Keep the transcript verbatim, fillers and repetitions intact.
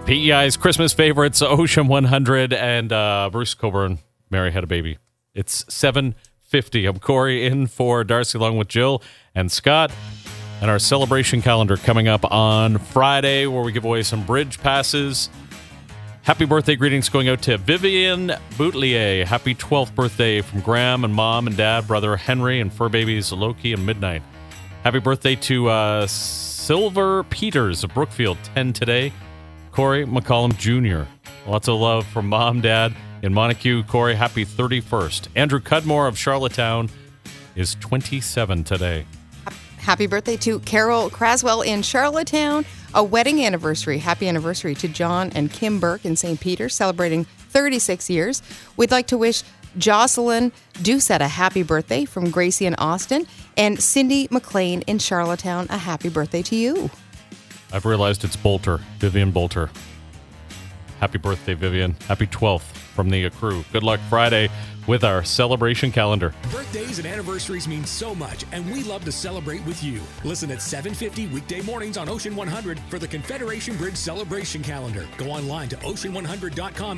P E I's Christmas favorites, Ocean one hundred, and uh, Bruce Coburn, Mary Had a Baby. It's seven fifty. I'm Corey, in for Darcy, along with Jill and Scott. And our celebration calendar coming up on Friday, where we give away some bridge passes. Happy birthday greetings going out to Vivian Boutelier. Happy twelfth birthday from Graham and Mom and Dad, brother Henry, and fur babies Loki and Midnight. Happy birthday to uh, Silver Peters of Brookfield, ten today. Corey McCollum Junior Lots of love from Mom, Dad in Montague. Corey, happy thirty-first. Andrew Cudmore of Charlottetown is twenty-seven today. Happy birthday to Carol Craswell in Charlottetown. A wedding anniversary. Happy anniversary to John and Kim Burke in Saint Peter, celebrating thirty-six years. We'd like to wish Jocelyn Doucette a happy birthday from Gracie in Austin, and Cindy McLean in Charlottetown, a happy birthday to you. I've realized it's Bolter, Vivian Bolter. Happy birthday, Vivian. Happy twelfth from the crew. Good luck Friday with our celebration calendar. Birthdays and anniversaries mean so much, and we love to celebrate with you. Listen at seven fifty weekday mornings on Ocean one hundred for the Confederation Bridge Celebration Calendar. Go online to ocean one hundred dot com